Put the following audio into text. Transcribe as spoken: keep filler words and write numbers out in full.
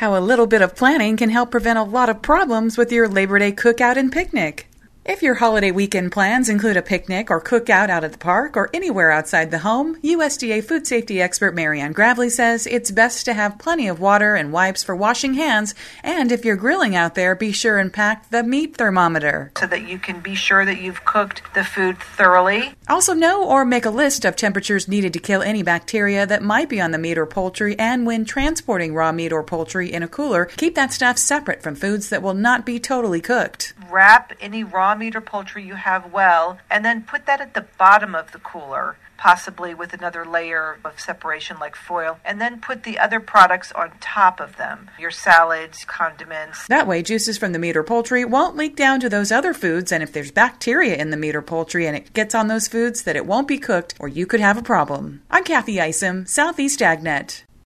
How a little bit of planning can help prevent a lot of problems with your Labor Day cookout and picnic. If your holiday weekend plans include a picnic or cookout out at the park or anywhere outside the home, U S D A food safety expert Marianne Gravely says it's best to have plenty of water and wipes for washing hands, and if you're grilling out there, be sure and pack the meat thermometer, so that you can be sure that you've cooked the food thoroughly. Also know or make a list of temperatures needed to kill any bacteria that might be on the meat or poultry, and when transporting raw meat or poultry in a cooler, keep that stuff separate from foods that will not be totally cooked. Wrap any raw meat or poultry you have well, and then put that at the bottom of the cooler, possibly with another layer of separation like foil, and then put the other products on top of them, your salads, condiments. That way, juices from the meat or poultry won't leak down to those other foods, and if there's bacteria in the meat or poultry and it gets on those foods, that it won't be cooked, or you could have a problem. I'm Kathy Isom, Southeast AgNet.